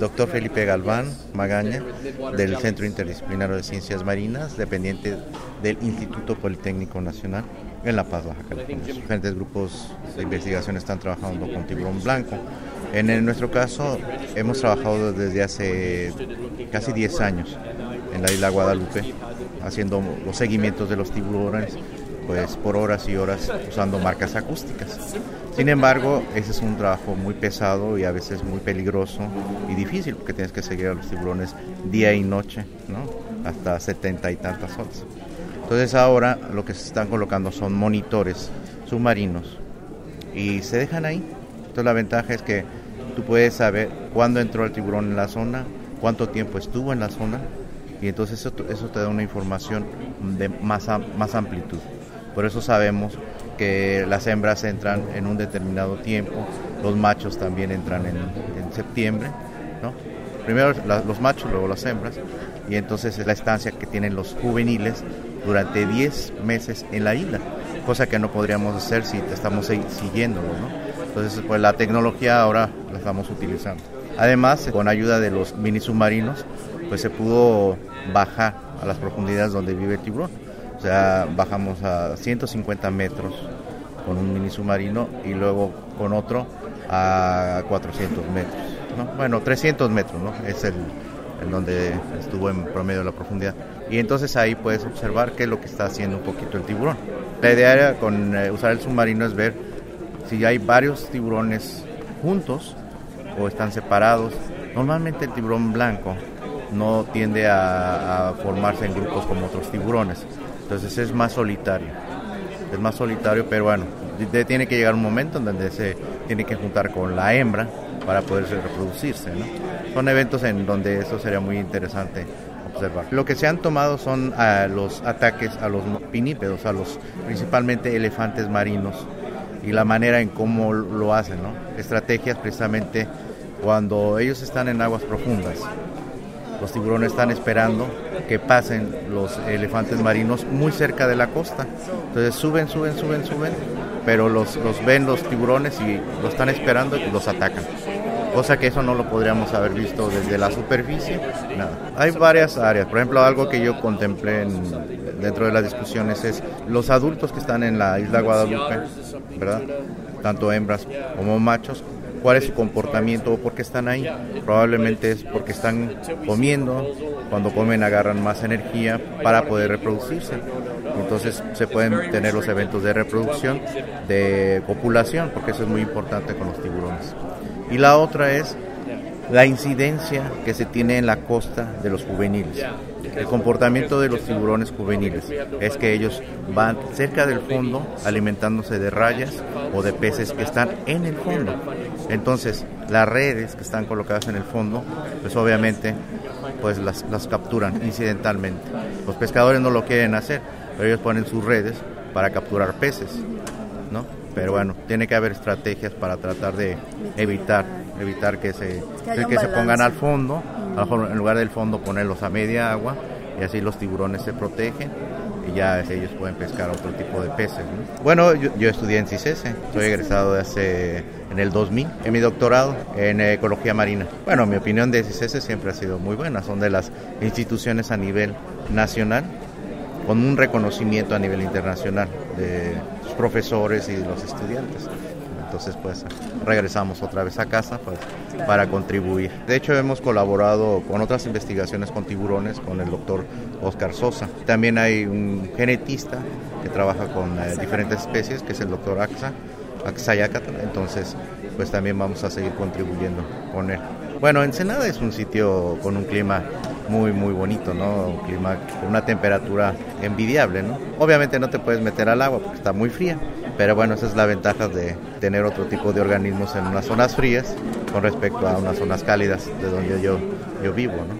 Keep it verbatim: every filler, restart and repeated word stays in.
doctor Felipe Galván Magaña, del Centro Interdisciplinario de Ciencias Marinas, dependiente del Instituto Politécnico Nacional en La Paz, Baja California. Diferentes grupos de investigación están trabajando con tiburón blanco. En el, nuestro caso, hemos trabajado desde hace casi diez años en la isla Guadalupe, haciendo los seguimientos de los tiburones, pues por horas y horas usando marcas acústicas. Sin embargo, ese es un trabajo muy pesado y a veces muy peligroso y difícil, porque tienes que seguir a los tiburones día y noche, ¿no? Hasta setenta y tantas horas. Entonces ahora lo que se están colocando son monitores submarinos y se dejan ahí. Entonces la ventaja es que tú puedes saber cuándo entró el tiburón en la zona, cuánto tiempo estuvo en la zona, y entonces eso, eso te da una información de más, más amplitud. Por eso sabemos que las hembras entran en un determinado tiempo, los machos también entran en, en septiembre, ¿no? Primero la, los machos, luego las hembras, y entonces es la estancia que tienen los juveniles durante diez meses en la isla, cosa que no podríamos hacer si te estamos siguiéndolo, ¿no? Entonces, pues la tecnología ahora la estamos utilizando. Además, con ayuda de los mini submarinos, pues se pudo bajar a las profundidades donde vive el tiburón. O sea, bajamos a ciento cincuenta metros con un mini submarino y luego con otro a cuatrocientos metros, ¿no? Bueno, trescientos metros, ¿no? Es el, el donde estuvo en promedio la profundidad. Y entonces ahí puedes observar qué es lo que está haciendo un poquito el tiburón. La idea con eh, usar el submarino es ver si hay varios tiburones juntos o están separados. Normalmente el tiburón blanco no tiende a, a formarse en grupos como otros tiburones, entonces es más solitario, es más solitario, pero bueno, de, tiene que llegar un momento en donde se tiene que juntar con la hembra para poderse reproducirse, ¿no? Son eventos en donde eso sería muy interesante observar. Lo que se han tomado son uh, los ataques a los pinípedos, a los principalmente elefantes marinos, y la manera en cómo lo hacen, ¿no? Estrategias precisamente cuando ellos están en aguas profundas. Los tiburones están esperando que pasen los elefantes marinos muy cerca de la costa. Entonces suben, suben, suben, suben, pero los, los ven los tiburones y los están esperando y los atacan. Cosa que eso no lo podríamos haber visto desde la superficie, nada. Hay varias áreas, por ejemplo, algo que yo contemplé en, dentro de las discusiones es los adultos que están en la isla Guadalupe, ¿verdad? Tanto hembras como machos, ¿cuál es su comportamiento o por qué están ahí? Probablemente es porque están comiendo, cuando comen agarran más energía para poder reproducirse. Entonces se pueden tener los eventos de reproducción, de copulación, porque eso es muy importante con los tiburones. Y la otra es la incidencia que se tiene en la costa de los juveniles. El comportamiento de los tiburones juveniles es que ellos van cerca del fondo alimentándose de rayas o de peces que están en el fondo. Entonces, las redes que están colocadas en el fondo, pues obviamente pues las, las capturan incidentalmente. Los pescadores no lo quieren hacer, pero ellos ponen sus redes para capturar peces, ¿no? Pero bueno, tiene que haber estrategias para tratar de evitar evitar que se que, que se pongan al fondo, a lo mejor en lugar del fondo ponerlos a media agua, y así los tiburones se protegen y ya ellos pueden pescar otro tipo de peces, ¿no? Bueno, yo, yo estudié en CICESE, soy egresado de hace en el dos mil, en mi doctorado en ecología marina. Bueno, mi opinión de CICESE siempre ha sido muy buena, son de las instituciones a nivel nacional con un reconocimiento a nivel internacional de sus profesores y de los estudiantes. Entonces, pues, regresamos otra vez a casa pues, para contribuir. De hecho, hemos colaborado con otras investigaciones con tiburones, con el doctor Oscar Sosa. También hay un genetista que trabaja con eh, diferentes especies, que es el doctor Axa, Axayacatl. Entonces, pues también vamos a seguir contribuyendo con él. Bueno, Ensenada es un sitio con un clima muy, muy bonito, ¿no? Un clima con una temperatura envidiable, ¿no? Obviamente no te puedes meter al agua porque está muy fría, pero bueno, esa es la ventaja de tener otro tipo de organismos en unas zonas frías con respecto a unas zonas cálidas de donde yo, yo vivo, ¿no?